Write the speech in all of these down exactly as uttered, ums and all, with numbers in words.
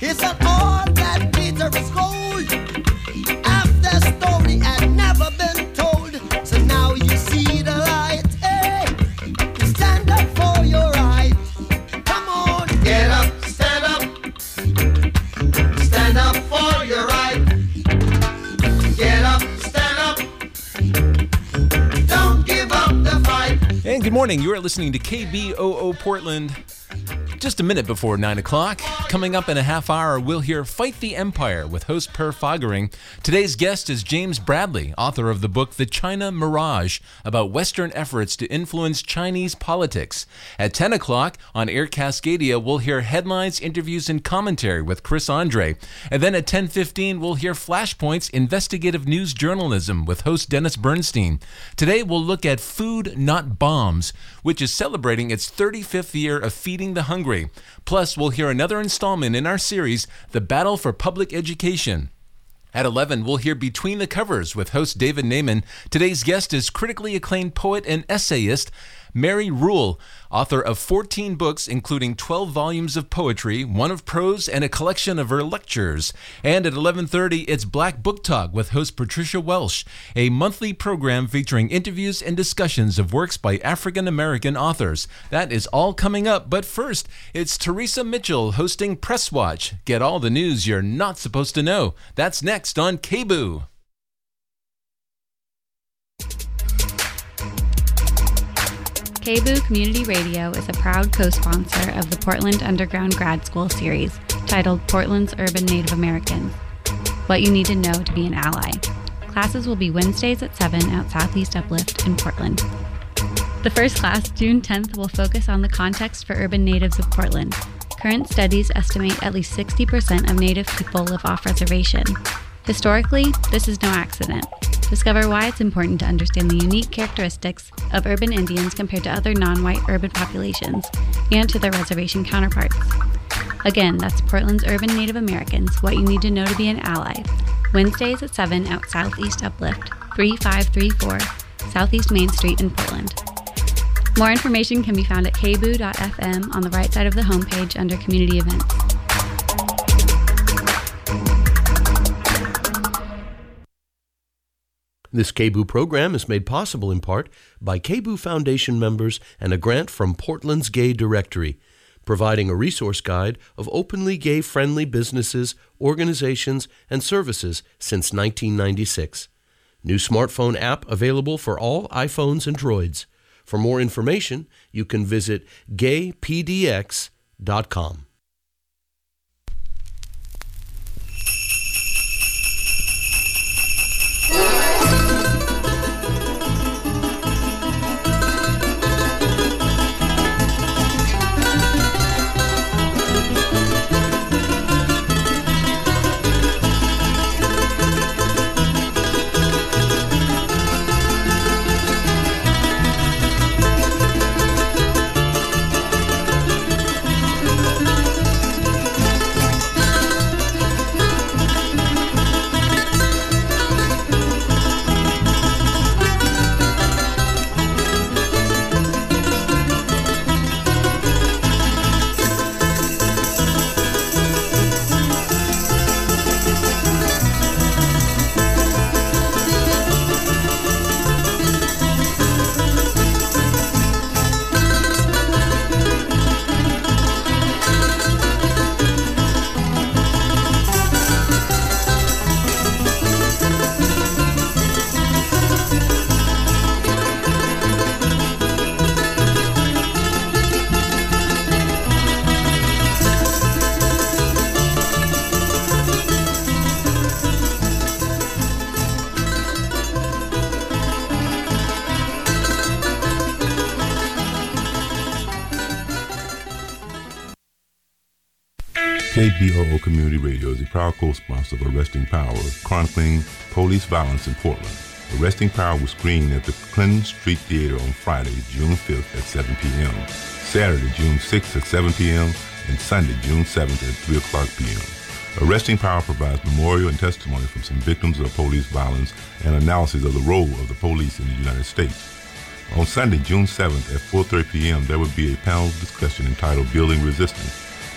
It's not all that glitter is gold. Half the story had never been told. So now you see the light. Hey, stand up for your right. Come on, get up, stand up. Stand up for your right. Get up, stand up. Don't give up the fight. And good morning. You are listening to K B O O Portland. Just a minute before nine o'clock. Coming up in a half hour, we'll hear Fight the Empire with host Per Foggering. Today's guest is James Bradley, author of the book The China Mirage, about Western efforts to influence Chinese politics. At ten o'clock on Air Cascadia, we'll hear headlines, interviews, and commentary with Chris Andre. And then at ten fifteen, we'll hear Flashpoint's investigative news journalism with host Dennis Bernstein. Today, we'll look at Food Not Bombs, which is celebrating its thirty-fifth year of feeding the hungry. Plus, we'll hear another installment in our series, The Battle for Public Education. At eleven, we'll hear Between the Covers with host David Naiman. Today's guest is critically acclaimed poet and essayist Mary Rule, author of fourteen books, including twelve volumes of poetry, one of prose, and a collection of her lectures. And at eleven thirty, it's Black Book Talk with host Patricia Welsh, a monthly program featuring interviews and discussions of works by African-American authors. That is all coming up, but first, it's Teresa Mitchell hosting Press Watch. Get all the news you're not supposed to know. That's next on K B O O. K B O O Community Radio is a proud co-sponsor of the Portland Underground Grad School series titled Portland's Urban Native Americans, What You Need to Know to Be an Ally. Classes will be Wednesdays at seven at Southeast Uplift in Portland. The first class, June tenth, will focus on the context for urban natives of Portland. Current studies estimate at least sixty percent of Native people live off-reservation. Historically, this is no accident. Discover why it's important to understand the unique characteristics of urban Indians compared to other non-white urban populations and to their reservation counterparts. Again, that's Portland's Urban Native Americans, What You Need to Know to Be an Ally. Wednesdays at seven at Southeast Uplift, thirty-five thirty-four Southeast Main Street in Portland. More information can be found at k b o o dot f m on the right side of the homepage under Community Events. This K B O O program is made possible in part by K B O O Foundation members and a grant from Portland's Gay Directory, providing a resource guide of openly gay-friendly businesses, organizations, and services since nineteen ninety-six. New smartphone app available for all iPhones and Droids. For more information, you can visit gay p d x dot com. K B O O Community Radio is a proud co-sponsor of Arresting Power, chronicling police violence in Portland. Arresting Power was screened at the Clinton Street Theater on Friday, June fifth at seven p.m., Saturday, June sixth at seven p.m., and Sunday, June seventh at three o'clock p.m. Arresting Power provides memorial and testimony from some victims of police violence and analysis of the role of the police in the United States. On Sunday, June seventh at four thirty p.m., there will be a panel discussion entitled Building Resistance.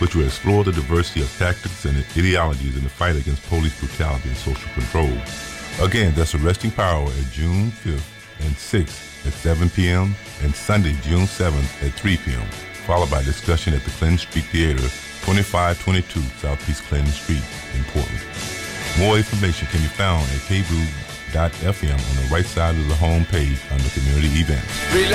which will explore the diversity of tactics and ideologies in the fight against police brutality and social control. Again, that's Arresting Power at June fifth and sixth at seven p.m. and Sunday, June seventh at three p.m., followed by discussion at the Clinton Street Theater, twenty-five twenty-two Southeast Clinton Street in Portland. More information can be found at k b o o dot f m on the right side of the home page under Community Events.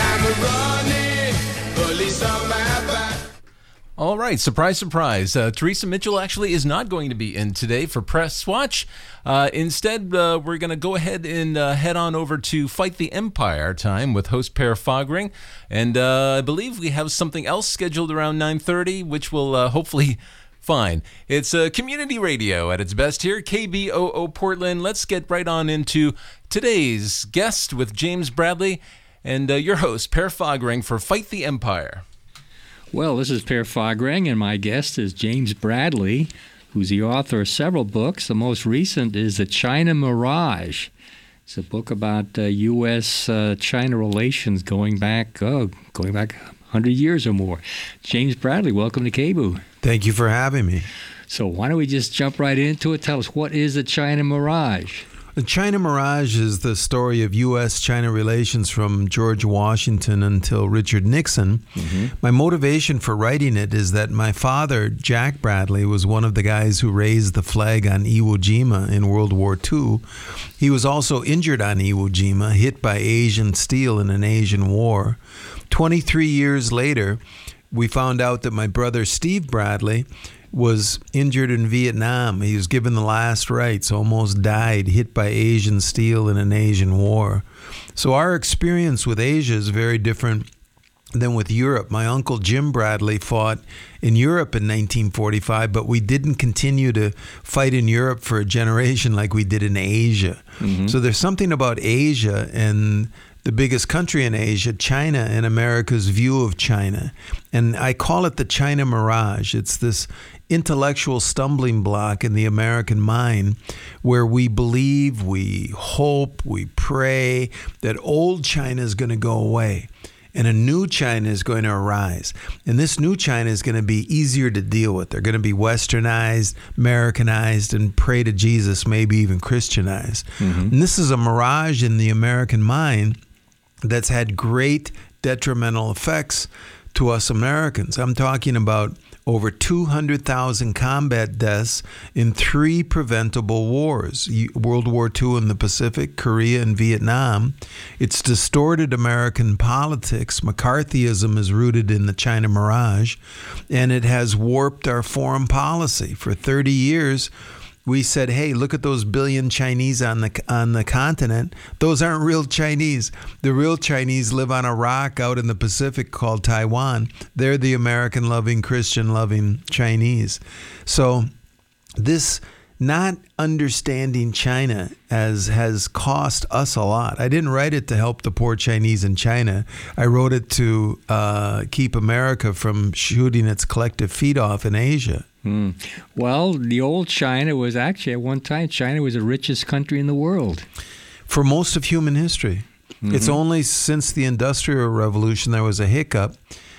All right, surprise, surprise. Uh, Teresa Mitchell actually is not going to be in today for Press Watch. Uh, instead, uh, we're going to go ahead and uh, head on over to Fight the Empire time with host Per Fogering. And uh, I believe we have something else scheduled around nine thirty, which will uh, hopefully... Fine. It's uh, community radio at its best here, K B O O Portland. Let's get right on into today's guest with James Bradley and uh, your host, Per Fogering, for Fight the Empire. Well, this is Per Fogering, and my guest is James Bradley, who's the author of several books. The most recent is The China Mirage. It's a book about uh, U S Uh, China relations going back, oh, going back one hundred years or more. James Bradley, welcome to K B O O. Thank you for having me. So why don't we just jump right into it? Tell us, what is the China Mirage? The China Mirage is the story of U S China relations from George Washington until Richard Nixon. Mm-hmm. My motivation for writing it is that my father, Jack Bradley, was one of the guys who raised the flag on Iwo Jima in World War Two. He was also injured on Iwo Jima, hit by Asian steel in an Asian war. twenty-three years later, we found out that my brother Steve Bradley was injured in Vietnam. He was given the last rites, almost died, hit by Asian steel in an Asian war. So our experience with Asia is very different than with Europe. My uncle Jim Bradley fought in Europe in nineteen forty-five, but we didn't continue to fight in Europe for a generation like we did in Asia. Mm-hmm. So there's something about Asia and the biggest country in Asia, China, and America's view of China. And I call it the China Mirage. It's this intellectual stumbling block in the American mind where we believe, we hope, we pray that old China is going to go away and a new China is going to arise. And this new China is going to be easier to deal with. They're going to be westernized, Americanized, and pray to Jesus, maybe even Christianized. Mm-hmm. And this is a mirage in the American mind that's had great detrimental effects to us Americans. I'm talking about over two hundred thousand combat deaths in three preventable wars, World War Two in the Pacific, Korea, and Vietnam. It's distorted American politics. McCarthyism is rooted in the China Mirage, and it has warped our foreign policy. For thirty years, we said, hey, look at those billion Chinese on the on the continent. Those aren't real Chinese. The real Chinese live on a rock out in the Pacific called Taiwan. They're the American-loving, Christian-loving Chinese. So this not understanding China as has cost us a lot. I didn't write it to help the poor Chinese in China. I wrote it to uh, keep America from shooting its collective feet off in Asia. Hmm. Well, the old China was actually, at one time, China was the richest country in the world. For most of human history. Mm-hmm. It's only since the Industrial Revolution there was a hiccup.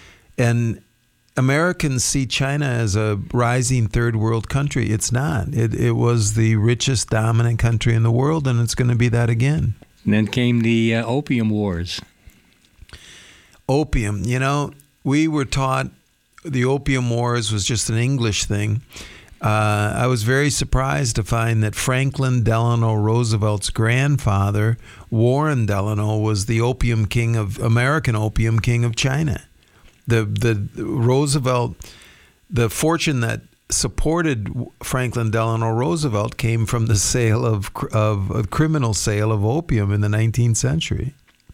And Americans see China as a rising third world country. It's not. It, it was the richest dominant country in the world, and it's going to be that again. And then came the uh, Opium Wars. Opium. You know, we were taught the Opium Wars was just an English thing. Uh, I was very surprised to find that Franklin Delano Roosevelt's grandfather, Warren Delano, was the opium king of American opium king of China. The the Roosevelt, the fortune that supported Franklin Delano Roosevelt came from the sale of of a criminal sale of opium in the nineteenth century.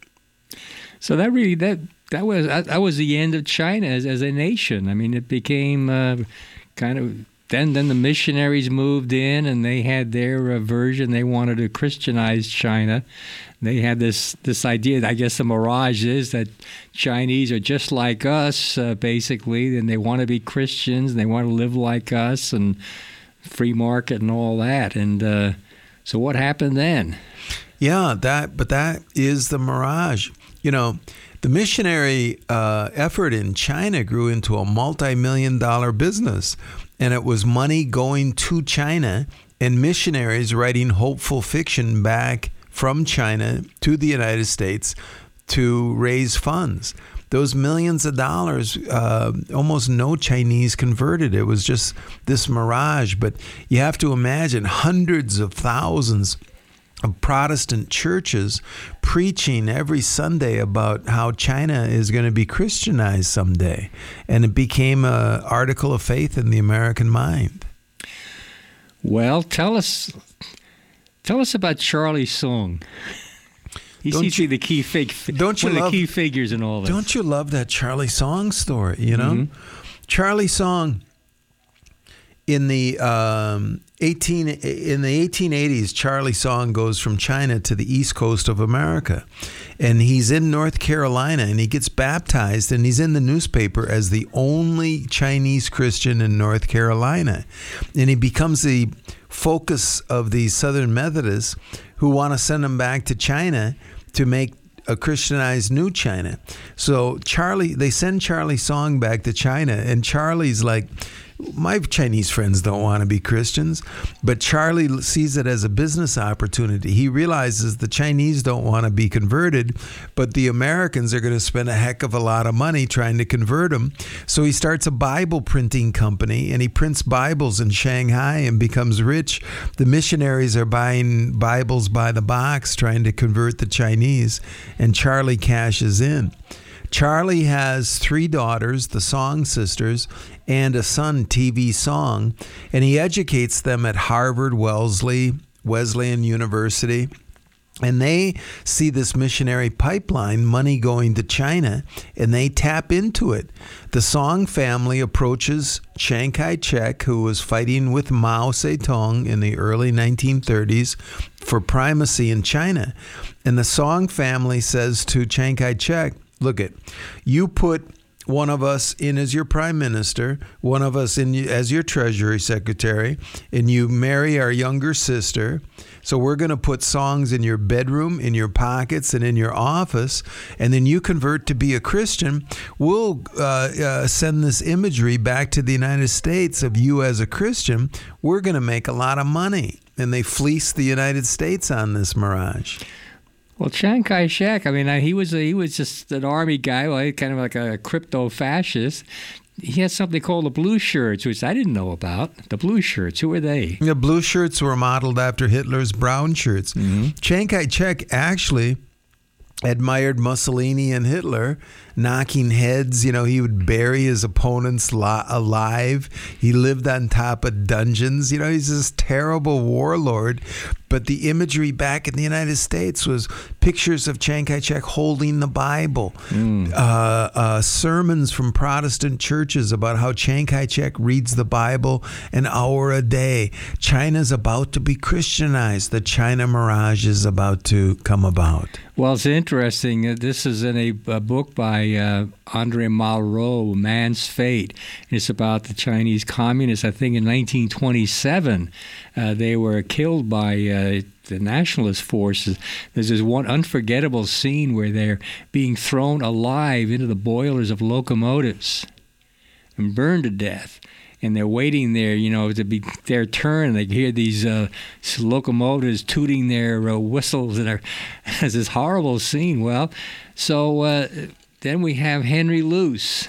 So that really that. That was that was the end of China as, as a nation. I mean, it became uh, kind of then. Then the missionaries moved in, and they had their uh, version. They wanted to Christianize China. They had this this idea. I guess the mirage is that Chinese are just like us, uh, basically, and they want to be Christians. And they want to live like us, and free market and all that. And uh, so, what happened then? Yeah, that. But that is the mirage. you know, the missionary uh, effort in China grew into a multi-million dollar business, and it was money going to China and missionaries writing hopeful fiction back from China to the United States to raise funds. Those millions of dollars, uh, almost no Chinese converted. It was just this mirage. But you have to imagine hundreds of thousands of Protestant churches preaching every Sunday about how China is going to be Christianized someday. And it became an article of faith in the American mind. Well, tell us tell us about Charlie Soong. He Don't seems to you- be the key fig, don't you one of love- the key figures in all this. Don't you love that Charlie Soong story, you know? Mhm. Charlie Soong in the um, eighteen in the eighteen eighties, Charlie Soong goes from China to the East Coast of America, and he's in North Carolina, and he gets baptized, and he's in the newspaper as the only Chinese Christian in North Carolina, and he becomes the focus of the Southern Methodists who want to send him back to China to make a Christianized New China. So Charlie, they send Charlie Soong back to China, and Charlie's like, my Chinese friends don't want to be Christians, but Charlie sees it as a business opportunity. He realizes the Chinese don't want to be converted, but the Americans are going to spend a heck of a lot of money trying to convert them. So he starts a Bible printing company, and he prints Bibles in Shanghai and becomes rich. The missionaries are buying Bibles by the box, trying to convert the Chinese, and Charlie cashes in. Charlie has three daughters, the Soong sisters, and a son, T V Soong, and he educates them at Harvard, Wellesley, Wesleyan University. And they see this missionary pipeline, money going to China, and they tap into it. The Soong family approaches Chiang Kai-shek, who was fighting with Mao Zedong in the early nineteen thirties for primacy in China. And the Soong family says to Chiang Kai-shek, look it, you put one of us in as your prime minister, one of us in as your treasury secretary, and you marry our younger sister. So we're going to put songs in your bedroom, in your pockets, and in your office, and then you convert to be a Christian. We'll uh, uh, send this imagery back to the United States of you as a Christian. We're going to make a lot of money. And they fleece the United States on this mirage. Well, Chiang Kai-shek, I mean, I- he was a, he was just an army guy, well, kind of like a crypto-fascist. He had something called the Blue Shirts, which I didn't know about. The Blue Shirts, who were they? The blue shirts were modeled after Hitler's brown shirts. Mm-hmm. Chiang Kai-shek actually admired Mussolini and Hitler, knocking heads. You know, he would bury his opponents li- alive. He lived on top of dungeons. You know, he's this terrible warlord. But the imagery back in the United States was pictures of Chiang Kai-shek holding the Bible, Mm. uh, uh, sermons from Protestant churches about how Chiang Kai-shek reads the Bible an hour a day. China's about to be Christianized. The China mirage is about to come about. Well, it's interesting. Uh, This is in a, a book by uh, Andre Malraux, Man's Fate. And it's about the Chinese communists. I think in nineteen twenty-seven, uh, they were killed by uh, the nationalist forces. There's this one unforgettable scene where they're being thrown alive into the boilers of locomotives and burned to death. And they're waiting there, you know, to be their turn. They hear these uh, locomotives tooting their uh, whistles, and it's this horrible scene. Well, so uh, then we have Henry Luce.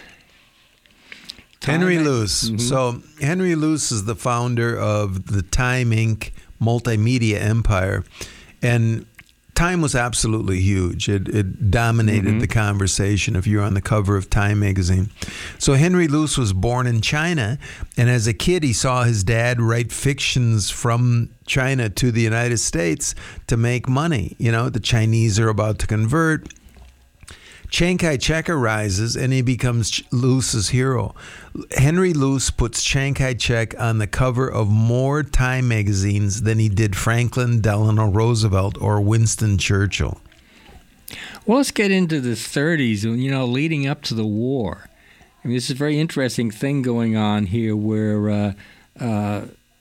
Henry Time- Luce. Mhm. So Henry Luce is the founder of the Time Incorporated multimedia empire, and Time was absolutely huge. It, it dominated Mhm. the conversation if you're on the cover of Time magazine. So Henry Luce was born in China, and as a kid he saw his dad write fictions from China to the United States to make money. You know, the Chinese are about to convert. Chiang Kai-shek arises, and he becomes Ch- Luce's hero. Henry Luce puts Chiang Kai-shek on the cover of more Time magazines than he did Franklin Delano Roosevelt or Winston Churchill. Well, let's get into the thirties, you know, leading up to the war. I mean, this is a very interesting thing going on here where uh, uh,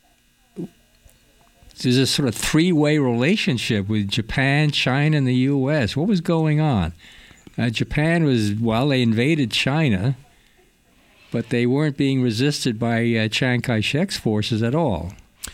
there's a sort of three-way relationship with Japan, China, and the U S. What was going on? Uh, Japan was, well, they invaded China, but they weren't being resisted by uh, Chiang Kai-shek's forces at all.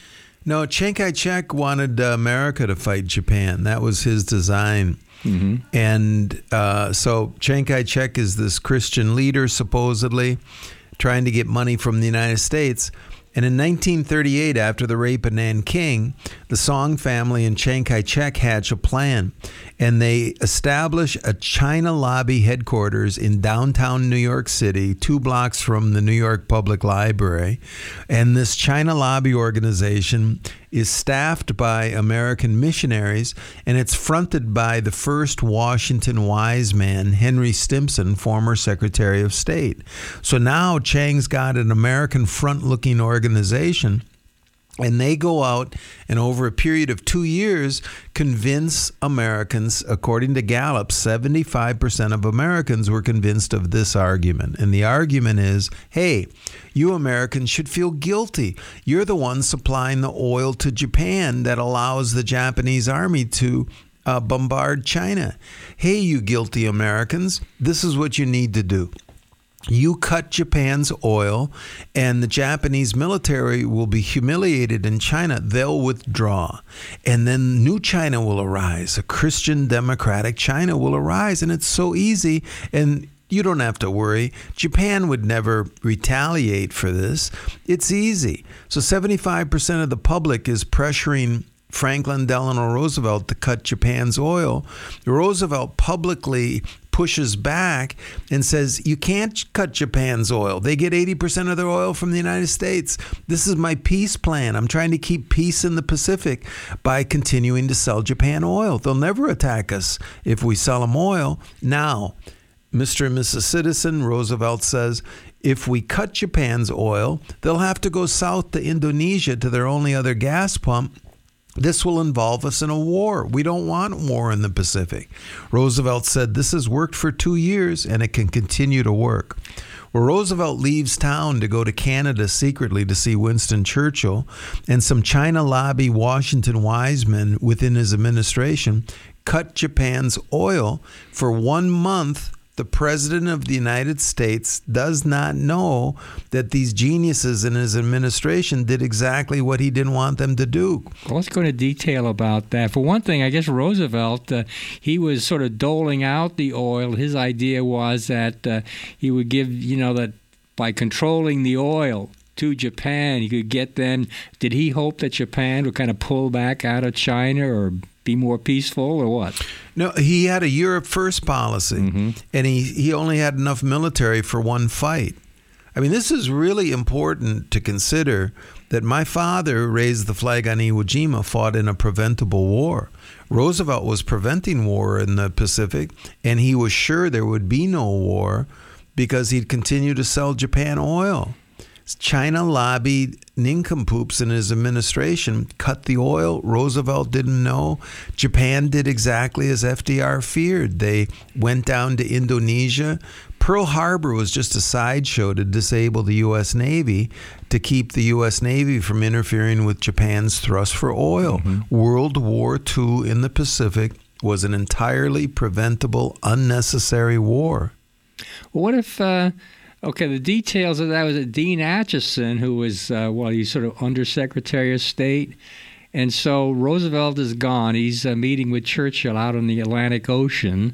No, Chiang Kai-shek wanted uh, America to fight Japan. That was his design. Mm-hmm. And uh, so Chiang Kai-shek is this Christian leader, supposedly, trying to get money from the United States. And in nineteen thirty-eight, after the rape of Nanking, the Song family and Chiang Kai-shek hatch a plan. And they establish a China lobby headquarters in downtown New York City, two blocks from the New York Public Library. And this China lobby organization is staffed by American missionaries, and it's fronted by the first Washington wise man, Henry Stimson, former Secretary of State. So now Chiang's got an American front-looking organization, and they go out and over a period of two years convince Americans, according to Gallup, seventy-five percent of Americans were convinced of this argument. And the argument is, hey, you Americans should feel guilty. You're the ones supplying the oil to Japan that allows the Japanese army to uh, bombard China. Hey, you guilty Americans, this is what you need to do. You cut Japan's oil, and the Japanese military will be humiliated in China. They'll withdraw. And then new China will arise. A Christian democratic China will arise. And it's so easy. And you don't have to worry. Japan would never retaliate for this. It's easy. So seventy-five percent of the public is pressuring Franklin Delano Roosevelt to cut Japan's oil. Roosevelt publicly pushes back and says, you can't cut Japan's oil. They get eighty percent of their oil from the United States. This is my peace plan. I'm trying to keep peace in the Pacific by continuing to sell Japan oil. They'll never attack us if we sell them oil. Now, Mister and Missus Citizen, Roosevelt says, if we cut Japan's oil, they'll have to go south to Indonesia to their only other gas pump. This will involve us in a war. We don't want war in the Pacific. Roosevelt said this has worked for two years and it can continue to work. Well, Roosevelt leaves town to go to Canada secretly to see Winston Churchill, and some China lobby Washington wise men within his administration cut Japan's oil for one month. The President of the United States does not know that these geniuses in his administration did exactly what he didn't want them to do. Well, let's go into detail about that. For one thing, I guess Roosevelt, uh, he was sort of doling out the oil. His idea was that uh, he would give, you know, that by controlling the oil to Japan, he could get them. Did he hope that Japan would kind of pull back out of China or be more peaceful, or what? No, he had a Europe first policy, mm-hmm. and he, he only had enough military for one fight. I mean, this is really important to consider, that my father raised the flag on Iwo Jima, fought in a preventable war. Roosevelt was preventing war in the Pacific, and he was sure there would be no war because he'd continue to sell Japan oil. China lobbied nincompoops in his administration, cut the oil. Roosevelt didn't know. Japan did exactly as F D R feared. They went down to Indonesia. Pearl Harbor was just a sideshow to disable the U S Navy, to keep the U S Navy from interfering with Japan's thrust for oil. Mm-hmm. World War Two in the Pacific was an entirely preventable, unnecessary war. Well, what if... Uh Okay, the details of that was that Dean Acheson, who was, uh, well, he's sort of Undersecretary of State. And so Roosevelt is gone. He's uh, meeting with Churchill out on the Atlantic Ocean.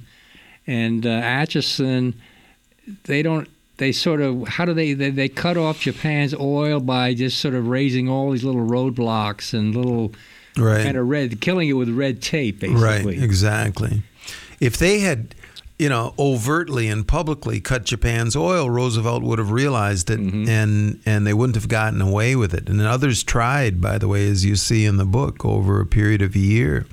And uh, Acheson, they don't, they sort of, how do they, they, they cut off Japan's oil by just sort of raising all these little roadblocks and little right. kind of red, killing it with red tape, basically. Right, exactly. If they had... you know, overtly and publicly cut Japan's oil, Roosevelt would have realized it, mm-hmm. and and they wouldn't have gotten away with it. And others tried, by the way, as you see in the book, over a period of a year.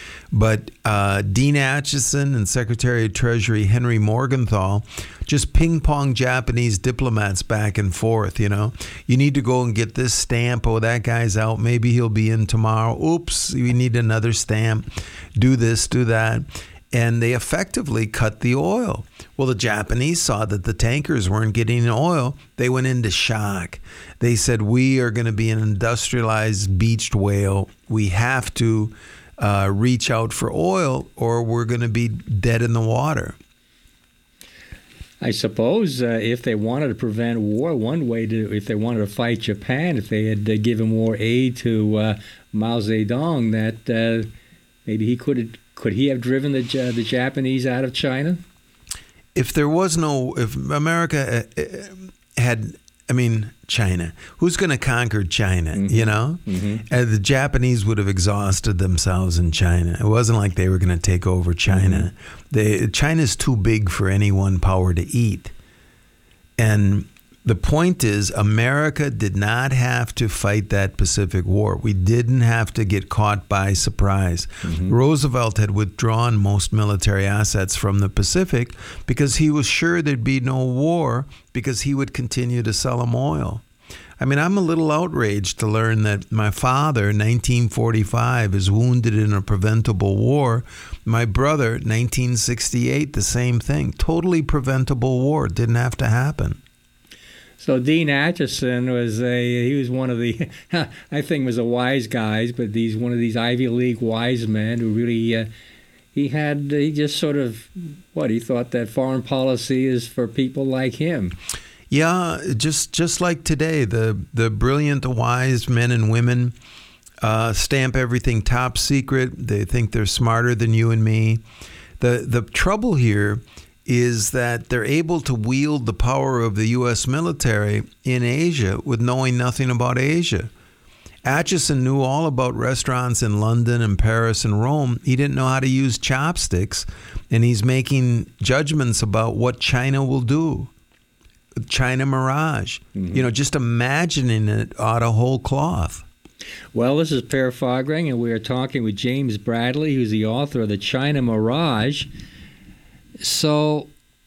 But uh, Dean Acheson and Secretary of Treasury Henry Morgenthau just ping-pong Japanese diplomats back and forth, you know. You need to go and get this stamp. Oh, that guy's out. Maybe he'll be in tomorrow. Oops, we need another stamp. Do this, do that. And they effectively cut the oil. Well, the Japanese saw that the tankers weren't getting oil. They went into shock. They said, we are going to be an industrialized beached whale. We have to uh, reach out for oil or we're going to be dead in the water. I suppose uh, if they wanted to prevent war, one way to, if they wanted to fight Japan, if they had uh, given more aid to uh, Mao Zedong, that uh, maybe he could could he have driven the uh, the Japanese out of China? If there was no, if America had, I mean, China, who's going to conquer China? Mm-hmm. You know, mm-hmm. uh, the Japanese would have exhausted themselves in China. It wasn't like they were going to take over China. Mm-hmm. They, China's too big for any one power to eat. And the point is, America did not have to fight that Pacific War. We didn't have to get caught by surprise. Mm-hmm. Roosevelt had withdrawn most military assets from the Pacific because he was sure there'd be no war because he would continue to sell them oil. I mean, I'm a little outraged to learn that my father, nineteen forty-five, is wounded in a preventable war. My brother, nineteen sixty-eight, the same thing. Totally preventable war. Didn't have to happen. So Dean Acheson was a he was one of the I think was a wise guys, but he's one of these Ivy League wise men who really uh, he had he just sort of what he thought that foreign policy is for people like him. Yeah, just just like today, the the brilliant, wise men and women uh, stamp everything top secret. They think they're smarter than you and me. The the trouble here is that they're able to wield the power of the U S military in Asia with knowing nothing about Asia. Acheson knew all about restaurants in London and Paris and Rome. He didn't know how to use chopsticks, and he's making judgments about what China will do. China Mirage. Mm-hmm. You know, just imagining it out of whole cloth. Well, this is Per Fagereng, and we are talking with James Bradley, who's the author of the China Mirage. So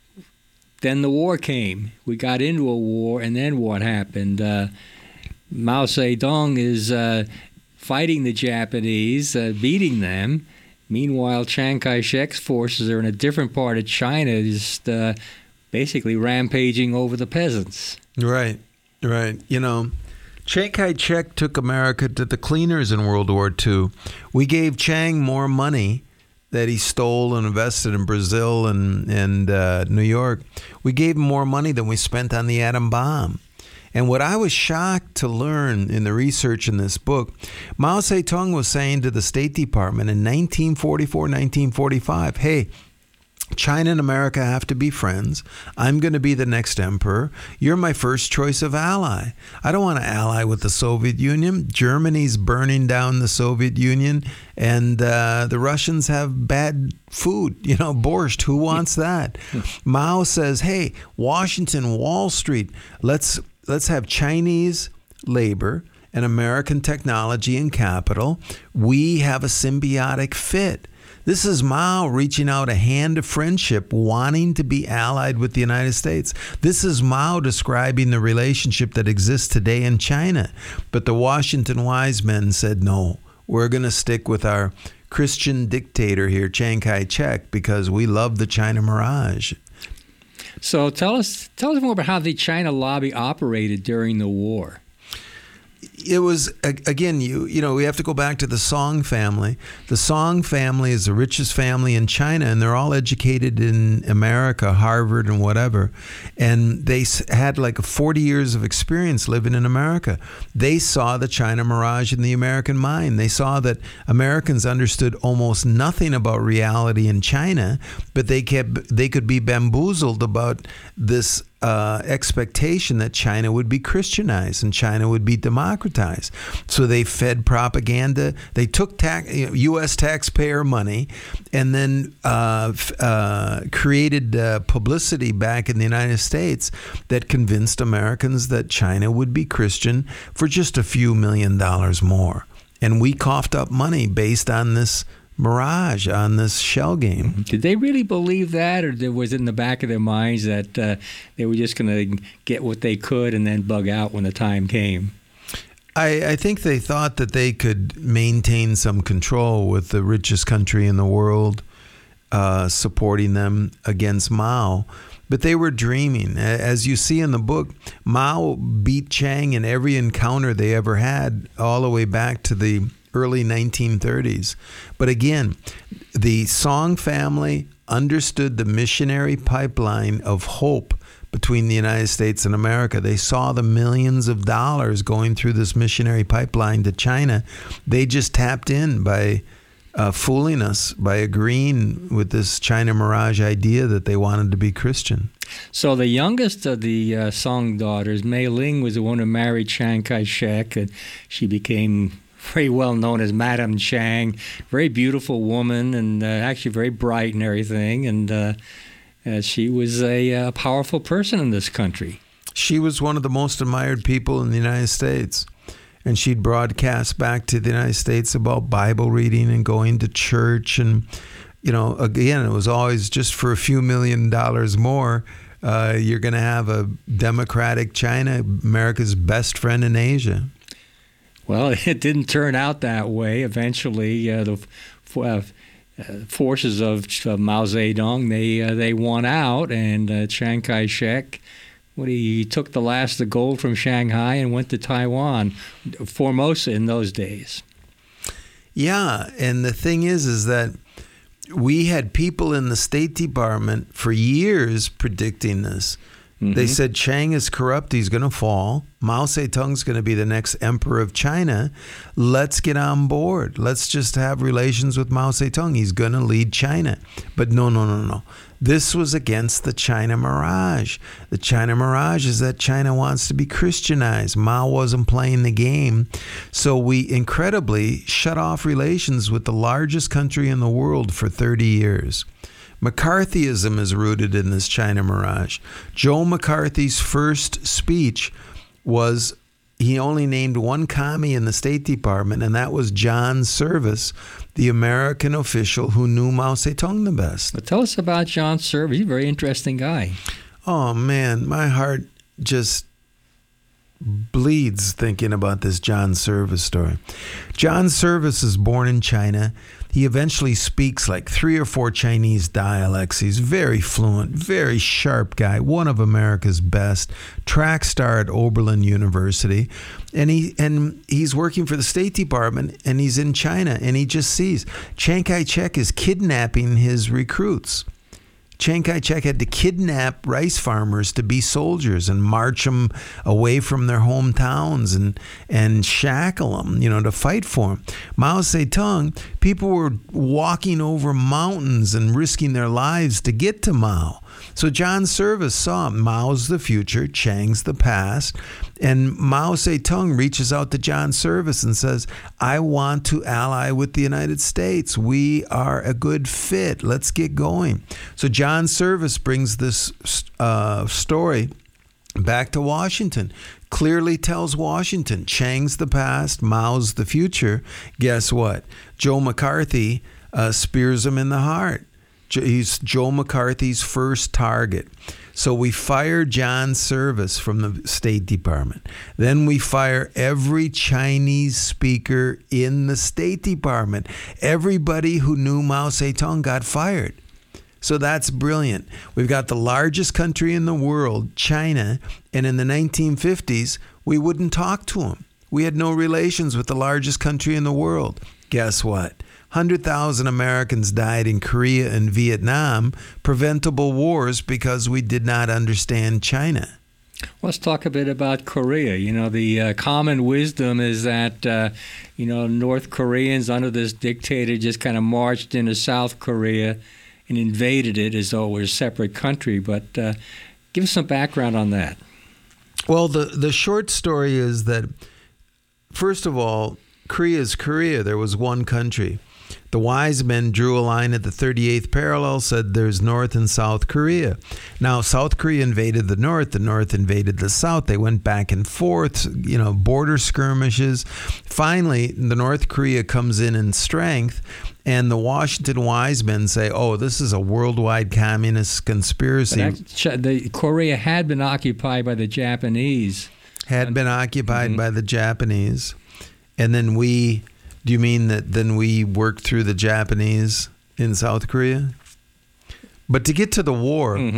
then the war came. We got into a war, and then what happened? Uh, Mao Zedong is uh, fighting the Japanese, uh, beating them. Meanwhile, Chiang Kai-shek's forces are in a different part of China, just uh, basically rampaging over the peasants. Right, right. You know, Chiang Kai-shek took America to the cleaners in World War Two. We gave Chiang more money that he stole and invested in Brazil and, and uh, New York. We gave him more money than we spent on the atom bomb. And what I was shocked to learn in the research in this book, Mao Zedong was saying to the State Department in nineteen forty-four, nineteen forty-five, hey, China and America have to be friends. I'm going to be the next emperor. You're my first choice of ally. I don't want to ally with the Soviet Union. Germany's burning down the Soviet Union, and uh, the Russians have bad food, you know, borscht. Who wants that? Mao says, hey, Washington, Wall Street, let's let's have Chinese labor and American technology and capital. We have a symbiotic fit. This is Mao reaching out a hand of friendship, wanting to be allied with the United States. This is Mao describing the relationship that exists today in China. But the Washington wise men said, no, we're going to stick with our Christian dictator here, Chiang Kai-shek, because we love the China Mirage. So tell us, tell us more about how the China lobby operated during the war. It was, again, you you know, we have to go back to the Song family. The Song family is the richest family in China, and they're all educated in America, Harvard and whatever. And they had like forty years of experience living in America. They saw the China Mirage in the American mind. They saw that Americans understood almost nothing about reality in China, but they kept they could be bamboozled about this Uh, expectation that China would be Christianized and China would be democratized. So they fed propaganda. They took tax, you know, U S taxpayer money and then uh, f- uh, created uh, publicity back in the United States that convinced Americans that China would be Christian for just a few million dollars more. And we coughed up money based on this mirage, on this shell game. Did they really believe that, or was it in the back of their minds that uh, they were just going to get what they could and then bug out when the time came? I, I think they thought that they could maintain some control with the richest country in the world uh, supporting them against Mao. But they were dreaming. As you see in the book, Mao beat Chiang in every encounter they ever had, all the way back to the early nineteen thirties. But again, the Song family understood the missionary pipeline of hope between the United States and America. They saw the millions of dollars going through this missionary pipeline to China. They just tapped in by uh, fooling us, by agreeing with this China Mirage idea that they wanted to be Christian. So the youngest of the uh, Song daughters, Mei Ling, was the one who married Chiang Kai-shek, and she became very well known as Madame Chiang. Very beautiful woman, and uh, actually very bright and everything. And uh, uh, she was a uh, powerful person in this country. She was one of the most admired people in the United States. And she'd broadcast back to the United States about Bible reading and going to church. And, you know, again, it was always just for a few million dollars more. Uh, you're going to have a democratic China, America's best friend in Asia. Well, it didn't turn out that way. Eventually, uh, the uh, forces of uh, Mao Zedong, they uh, they won out, and uh, Chiang Kai-shek, what he, he took the last of the gold from Shanghai and went to Taiwan, Formosa in those days. Yeah, and the thing is, is that we had people in the State Department for years predicting this. Mm-hmm. They said Chiang is corrupt, he's going to fall. Mao Zedong's going to be the next emperor of China. Let's get on board. Let's just have relations with Mao Zedong. He's going to lead China. But no, no, no, no. This was against the China Mirage. The China Mirage is that China wants to be Christianized. Mao wasn't playing the game. So we incredibly shut off relations with the largest country in the world for thirty years. McCarthyism is rooted in this China Mirage. Joe McCarthy's first speech was, he only named one commie in the State Department, and that was John Service, the American official who knew Mao Zedong the best. But tell us about John Service. He's a very interesting guy. Oh, man, my heart just bleeds thinking about this John Service story. John Service is born in China. He eventually speaks like three or four Chinese dialects. He's very fluent, very sharp guy, one of America's best, track star at Oberlin University. And he and he's working for the State Department, and he's in China, and he just sees Chiang Kai-shek is kidnapping his recruits. Chiang Kai-shek had to kidnap rice farmers to be soldiers and march them away from their hometowns and and shackle them, you know, to fight for him. Mao Zedong, people were walking over mountains and risking their lives to get to Mao. So John Service saw Mao's the future, Chiang's the past, and Mao Zedong reaches out to John Service and says, I want to ally with the United States. We are a good fit. Let's get going. So John Service brings this uh, story back to Washington, clearly tells Washington, Chiang's the past, Mao's the future. Guess what? Joe McCarthy uh, spears him in the heart. He's Joe McCarthy's first target. So we fire John Service from the State Department. Then we fire every Chinese speaker in the State Department. Everybody who knew Mao Zedong got fired. So that's brilliant. We've got the largest country in the world, China, and in the nineteen fifties, we wouldn't talk to them. We had no relations with the largest country in the world. Guess what? one hundred thousand Americans died in Korea and Vietnam, preventable wars because we did not understand China. Let's talk a bit about Korea. You know, the uh, common wisdom is that, uh, you know, North Koreans under this dictator just kind of marched into South Korea and invaded it as though it was a separate country. But uh, give us some background on that. Well, the, the short story is that, first of all, Korea is Korea. There was one country. The wise men drew a line at the thirty-eighth parallel, said there's North and South Korea. Now, South Korea invaded the North, the North invaded the South. They went back and forth, you know, border skirmishes. Finally, the North Korea comes in in strength, and the Washington wise men say, oh, this is a worldwide communist conspiracy. But the, Korea had been occupied by the Japanese. Had been occupied mm-hmm. by the Japanese. And then we... Do you mean that then we worked through the Japanese in South Korea? But to get to the war, mm-hmm.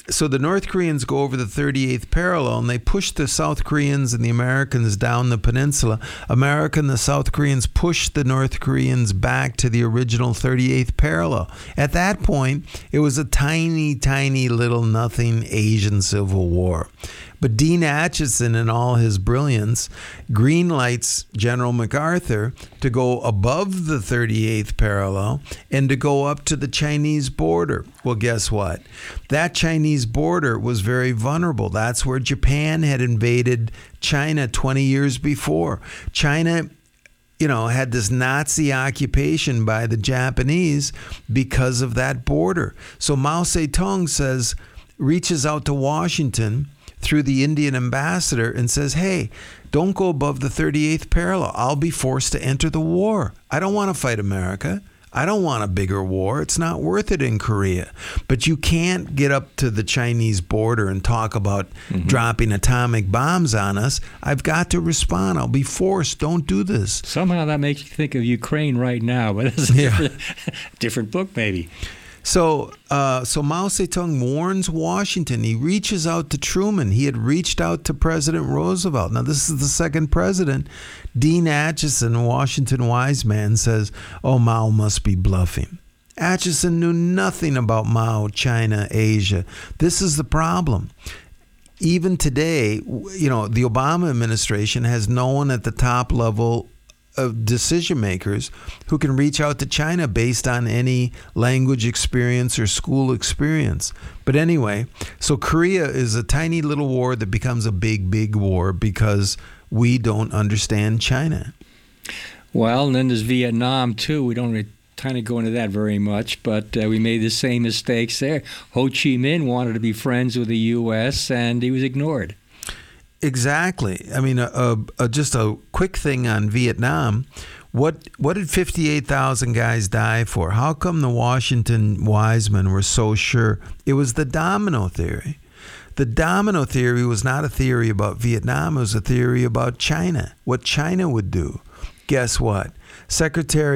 so the North Koreans go over the thirty-eighth parallel and they push the South Koreans and the Americans down the peninsula. America and the South Koreans push the North Koreans back to the original thirty-eighth parallel. At that point, it was a tiny, tiny little nothing Asian civil war. But Dean Acheson, in all his brilliance, greenlights General MacArthur to go above the thirty-eighth parallel and to go up to the Chinese border. Well, guess what? That Chinese border was very vulnerable. That's where Japan had invaded China twenty years before. China, you know, had this Nazi occupation by the Japanese because of that border. So Mao Zedong says, reaches out to Washington through the Indian ambassador and says, hey, don't go above the thirty-eighth parallel. I'll be forced to enter the war. I don't want to fight America. I don't want a bigger war. It's not worth it in Korea. But you can't get up to the Chinese border and talk about mm-hmm. dropping atomic bombs on us. I've got to respond. I'll be forced. Don't do this. Somehow that makes you think of Ukraine right now, but it's a Yeah. different, different book maybe. So, uh, so Mao Zedong warns Washington. He reaches out to Truman. He had reached out to President Roosevelt. Now, this is the second president. Dean Acheson, Washington wise man, says, oh, Mao must be bluffing. Acheson knew nothing about Mao, China, Asia. This is the problem. Even today, you know, the Obama administration has no one at the top level of decision makers who can reach out to China based on any language experience or school experience. But anyway, so Korea is a tiny little war that becomes a big, big war because we don't understand China. Well, and then there's Vietnam, too. We don't really kind of go into that very much, but uh, we made the same mistakes there. Ho Chi Minh wanted to be friends with the U S, and he was ignored. Exactly. I mean, a, a, a, just a quick thing on Vietnam. What what did fifty-eight thousand guys die for? How come the Washington wise men were so sure? It was the domino theory. The domino theory was not a theory about Vietnam. It was a theory about China, what China would do. Guess what? Secretary